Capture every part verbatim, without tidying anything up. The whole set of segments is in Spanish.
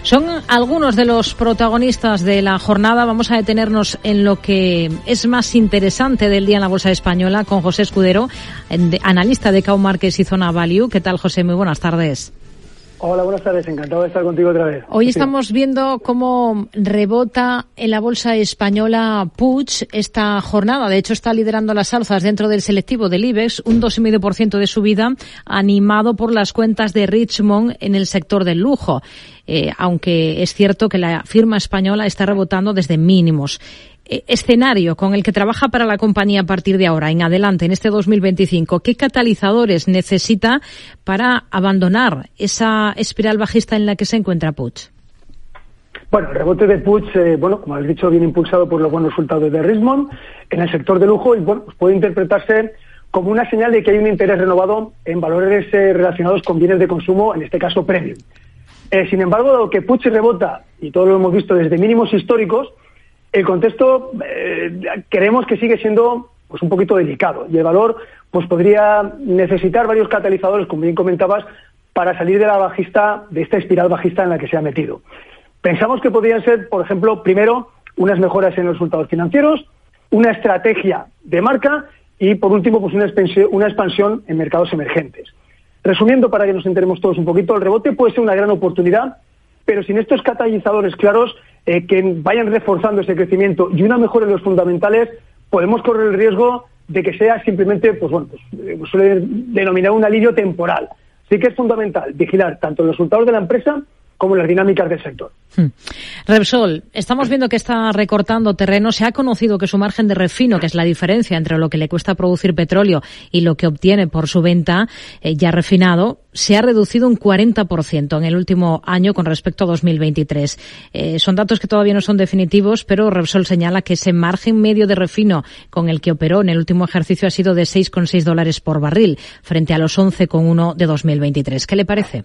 Son algunos de los protagonistas de la jornada. Vamos a detenernos en lo que es más interesante del día en la Bolsa Española con José Escudero, analista de Cow Markets y Zona Value. ¿Qué tal, José? Muy buenas tardes. Hola, buenas tardes. Encantado de estar contigo otra vez. Hoy estamos viendo cómo rebota en la bolsa española Puig esta jornada. De hecho, está liderando las alzas dentro del selectivo del IBEX, un dos coma cinco por ciento de subida, animado por las cuentas de Richmond en el sector del lujo. Eh, aunque es cierto que la firma española está rebotando desde mínimos. Eh, escenario con el que trabaja para la compañía a partir de ahora, en adelante, en este dos mil veinticinco. ¿Qué catalizadores necesita para abandonar esa espiral bajista en la que se encuentra Puig? Bueno, el rebote de Puig, eh, bueno, como has dicho, viene impulsado por los buenos resultados de Richmond en el sector de lujo y, bueno, pues puede interpretarse como una señal de que hay un interés renovado en valores eh, relacionados con bienes de consumo, en este caso premium. Eh, sin embargo, dado que Puig rebota, y todo lo hemos visto desde mínimos históricos, el contexto eh, creemos que sigue siendo pues un poquito delicado y el valor pues podría necesitar varios catalizadores, como bien comentabas, para salir de la bajista, de esta espiral bajista en la que se ha metido. Pensamos que podrían ser, por ejemplo, primero, unas mejoras en los resultados financieros, una estrategia de marca y, por último, pues una expansión, una expansión en mercados emergentes. Resumiendo, para que nos enteremos todos un poquito, el rebote puede ser una gran oportunidad, pero sin estos catalizadores claros eh, que vayan reforzando ese crecimiento y una mejora en los fundamentales, podemos correr el riesgo de que sea simplemente, pues bueno, pues eh, suele denominar un alivio temporal. Así que es fundamental vigilar tanto los resultados de la empresa como las dinámicas del sector. Hmm. Repsol, estamos viendo que está recortando terreno. Se ha conocido que su margen de refino, que es la diferencia entre lo que le cuesta producir petróleo y lo que obtiene por su venta eh, ya refinado, se ha reducido un cuarenta por ciento en el último año con respecto a dos mil veintitrés. Eh, son datos que todavía no son definitivos, pero Repsol señala que ese margen medio de refino con el que operó en el último ejercicio ha sido de seis coma seis dólares por barril, frente a los once coma uno de dos mil veintitrés. ¿Qué le parece?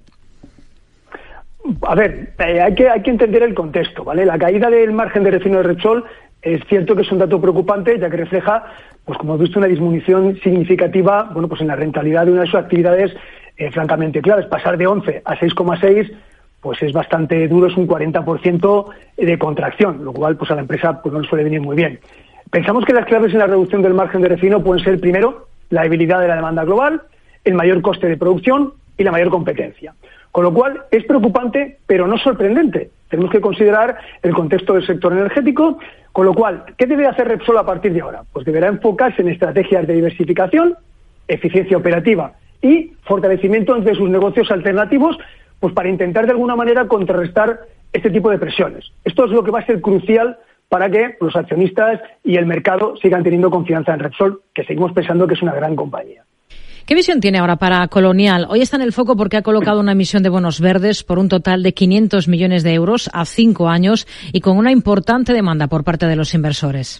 A ver, eh, hay que hay que entender el contexto, ¿vale? La caída del margen de refino de Repsol es cierto que es un dato preocupante, ya que refleja, pues como hemos visto, una disminución significativa, bueno, pues en la rentabilidad de una de sus actividades eh, francamente claves. Pasar de once a seis coma seis, pues es bastante duro, es un cuarenta por ciento de contracción, lo cual pues a la empresa pues no le suele venir muy bien. Pensamos que las claves en la reducción del margen de refino pueden ser, primero, la debilidad de la demanda global, el mayor coste de producción y la mayor competencia. Con lo cual, es preocupante, pero no sorprendente. Tenemos que considerar el contexto del sector energético, con lo cual, ¿qué debe hacer Repsol a partir de ahora? Pues deberá enfocarse en estrategias de diversificación, eficiencia operativa y fortalecimiento de sus negocios alternativos, pues para intentar de alguna manera contrarrestar este tipo de presiones. Esto es lo que va a ser crucial para que los accionistas y el mercado sigan teniendo confianza en Repsol, que seguimos pensando que es una gran compañía. ¿Qué visión tiene ahora para Colonial? Hoy está en el foco porque ha colocado una emisión de bonos verdes por un total de quinientos millones de euros a cinco años y con una importante demanda por parte de los inversores.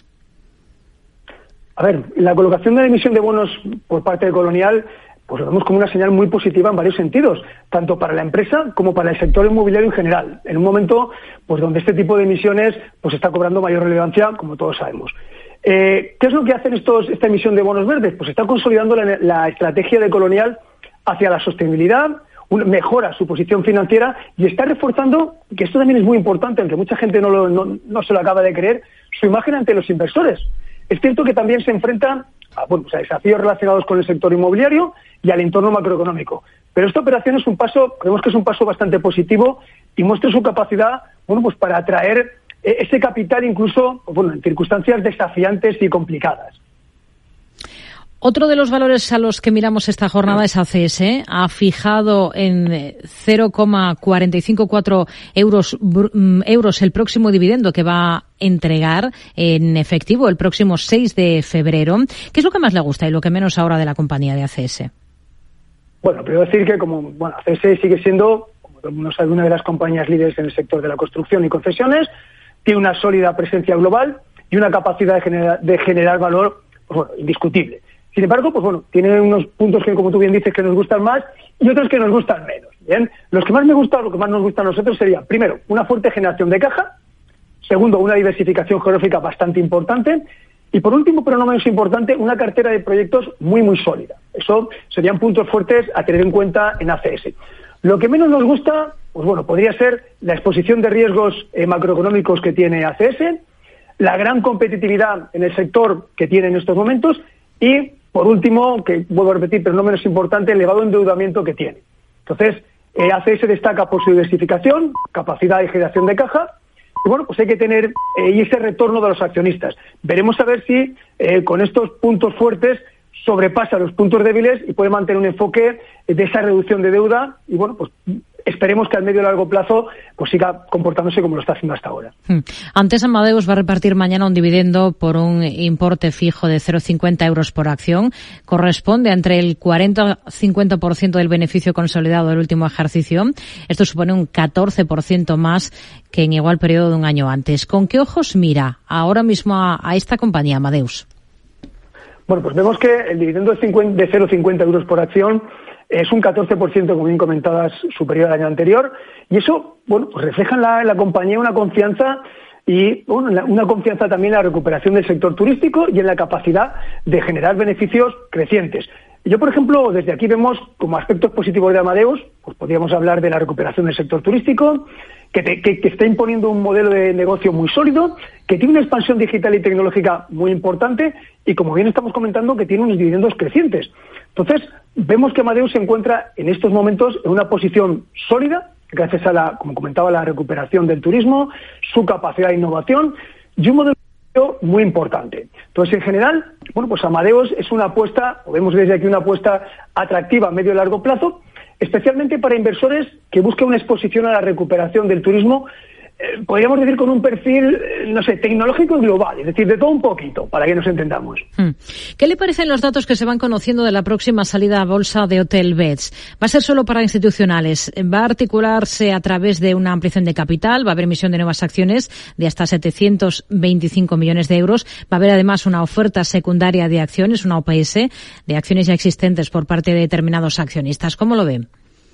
A ver, la colocación de la emisión de bonos por parte de Colonial, pues lo vemos como una señal muy positiva en varios sentidos, tanto para la empresa como para el sector inmobiliario en general, en un momento pues donde este tipo de emisiones pues está cobrando mayor relevancia, como todos sabemos. Eh, ¿Qué es lo que hacen estos, esta emisión de bonos verdes? Pues está consolidando la, la estrategia de Colonial hacia la sostenibilidad, un, mejora su posición financiera y está reforzando, que esto también es muy importante, aunque mucha gente no, lo, no, no se lo acaba de creer, su imagen ante los inversores. Es cierto que también se enfrenta a, bueno, pues a desafíos relacionados con el sector inmobiliario y al entorno macroeconómico. Pero esta operación es un paso, creemos que es un paso bastante positivo y muestra su capacidad, bueno, pues para atraer ese capital incluso, bueno, en circunstancias desafiantes y complicadas. Otro de los valores a los que miramos esta jornada es A C S. Ha fijado en cero coma cuatro cinco cuatro euros, euros el próximo dividendo que va a entregar en efectivo el próximo seis de febrero. ¿Qué es lo que más le gusta y lo que menos ahora de la compañía de A C S? Bueno, primero decir que como bueno, A C S sigue siendo, como todo el mundo sabe, una de las compañías líderes en el sector de la construcción y concesiones, tiene una sólida presencia global y una capacidad de generar, de generar valor pues bueno, indiscutible. Sin embargo, pues bueno, tiene unos puntos que, como tú bien dices, que nos gustan más y otros que nos gustan menos. Bien, los que más me gustan, lo que más nos gusta a nosotros sería, primero, una fuerte generación de caja, segundo, una diversificación geográfica bastante importante y, por último, pero no menos importante, una cartera de proyectos muy, muy sólida. Eso serían puntos fuertes a tener en cuenta en A C S. Lo que menos nos gusta, pues bueno, podría ser la exposición de riesgos eh, macroeconómicos que tiene A C S, la gran competitividad en el sector que tiene en estos momentos y, por último, que vuelvo a repetir, pero no menos importante, el elevado endeudamiento que tiene. Entonces, eh, A C S destaca por su diversificación, capacidad de generación de caja, y bueno, pues hay que tener eh, y ese retorno de los accionistas. Veremos a ver si eh, con estos puntos fuertes sobrepasa los puntos débiles y puede mantener un enfoque de esa reducción de deuda y bueno, pues esperemos que al medio y largo plazo pues siga comportándose como lo está haciendo hasta ahora. Antes Amadeus va a repartir mañana un dividendo por un importe fijo de cero coma cincuenta euros por acción. Corresponde a entre el cuarenta y cincuenta por ciento del beneficio consolidado del último ejercicio. Esto supone un catorce por ciento más que en igual periodo de un año antes. ¿Con qué ojos mira ahora mismo a, a esta compañía, Amadeus? Bueno, pues vemos que el dividendo de cero coma cincuenta euros por acción es un catorce por ciento, como bien comentadas, superior al año anterior. Y eso, bueno, pues refleja en la, en la compañía una confianza y bueno, una confianza también en la recuperación del sector turístico y en la capacidad de generar beneficios crecientes. Yo, por ejemplo, desde aquí vemos como aspectos positivos de Amadeus, pues podríamos hablar de la recuperación del sector turístico, que, te, que, que está imponiendo un modelo de negocio muy sólido, que tiene una expansión digital y tecnológica muy importante y, como bien estamos comentando, que tiene unos dividendos crecientes. Entonces, vemos que Amadeus se encuentra en estos momentos en una posición sólida, gracias a la, como comentaba, la recuperación del turismo, su capacidad de innovación y un modelo muy importante. Entonces, en general, bueno, pues Amadeus es una apuesta, o vemos desde aquí una apuesta atractiva a medio y largo plazo, especialmente para inversores que busquen una exposición a la recuperación del turismo, eh, podríamos decir con un perfil, eh, no sé, tecnológico y global, es decir, de todo un poquito, para que nos entendamos. ¿Qué le parecen los datos que se van conociendo de la próxima salida a bolsa de Hotelbeds? ¿Va a ser solo para institucionales? ¿Va a articularse a través de una ampliación de capital? ¿Va a haber emisión de nuevas acciones de hasta setecientos veinticinco millones de euros? ¿Va a haber además una oferta secundaria de acciones, una O P S, de acciones ya existentes por parte de determinados accionistas? ¿Cómo lo ven?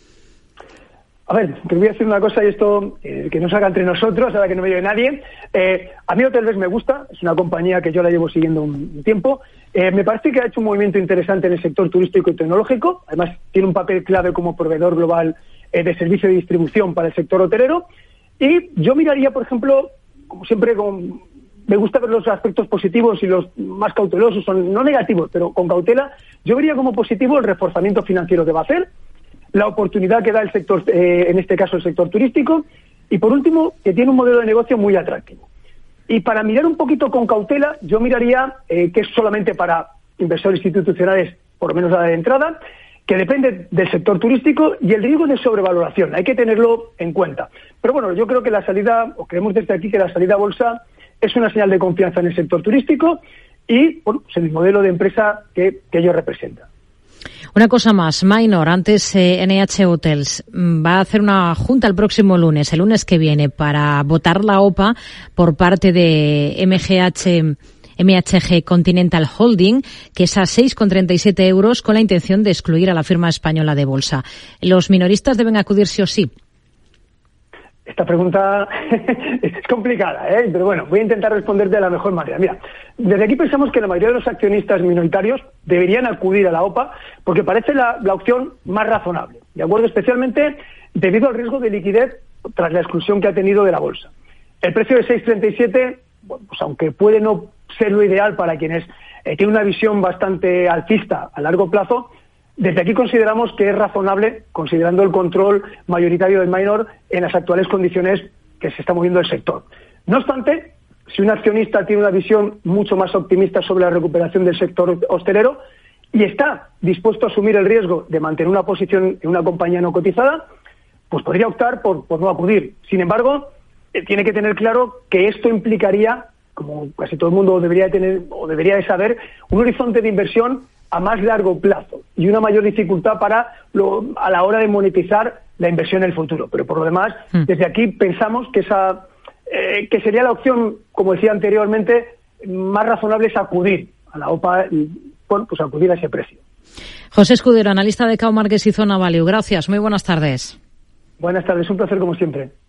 A ver, te voy a decir una cosa y esto eh, que no se haga entre nosotros, ahora que no me lleve nadie. Eh, a mí Hotelbeds me gusta, es una compañía que yo la llevo siguiendo un, un tiempo. Eh, me parece que ha hecho un movimiento interesante en el sector turístico y tecnológico. Además, tiene un papel clave como proveedor global eh, de servicio de distribución para el sector hotelero. Y yo miraría, por ejemplo, como siempre, con, me gusta ver los aspectos positivos y los más cautelosos, son no negativos, pero con cautela. Yo vería como positivo el reforzamiento financiero que va a hacer, la oportunidad que da el sector, eh, en este caso el sector turístico, y por último, que tiene un modelo de negocio muy atractivo. Y para mirar un poquito con cautela, yo miraría eh, que es solamente para inversores institucionales, por lo menos la de entrada, que depende del sector turístico y el riesgo de sobrevaloración, hay que tenerlo en cuenta. Pero bueno, yo creo que la salida, o creemos desde aquí que la salida a bolsa es una señal de confianza en el sector turístico y bueno, pues en el modelo de empresa que, que ellos representan. Una cosa más, Minor, antes eh, N H Hotels va a hacer una junta el próximo lunes, el lunes que viene, para votar la O P A por parte de M G H, M H G Continental Holding, que es a seis coma treinta y siete euros, con la intención de excluir a la firma española de bolsa. ¿Los minoristas deben acudir sí o sí? Esta pregunta es complicada, ¿eh? Pero bueno, voy a intentar responderte de la mejor manera. Mira, desde aquí pensamos que la mayoría de los accionistas minoritarios deberían acudir a la O P A porque parece la, la opción más razonable, ¿de acuerdo? Especialmente debido al riesgo de liquidez tras la exclusión que ha tenido de la bolsa. El precio de seis coma treinta y siete, bueno, pues aunque puede no ser lo ideal para quienes eh, tienen una visión bastante alcista a largo plazo, desde aquí consideramos que es razonable, considerando el control mayoritario del minor en las actuales condiciones que se está moviendo el sector. No obstante, si un accionista tiene una visión mucho más optimista sobre la recuperación del sector hostelero y está dispuesto a asumir el riesgo de mantener una posición en una compañía no cotizada, pues podría optar por, por no acudir. Sin embargo, eh, tiene que tener claro que esto implicaría, como casi todo el mundo debería tener o debería de saber, un horizonte de inversión a más largo plazo y una mayor dificultad para lo, a la hora de monetizar la inversión en el futuro. Pero por lo demás, mm. desde aquí pensamos que esa eh, que sería la opción, como decía anteriormente, más razonable es acudir a la O P A y bueno, pues acudir a ese precio. José Escudero, analista de Cao Marques y Zona Value. Gracias, muy buenas tardes. Buenas tardes, un placer como siempre.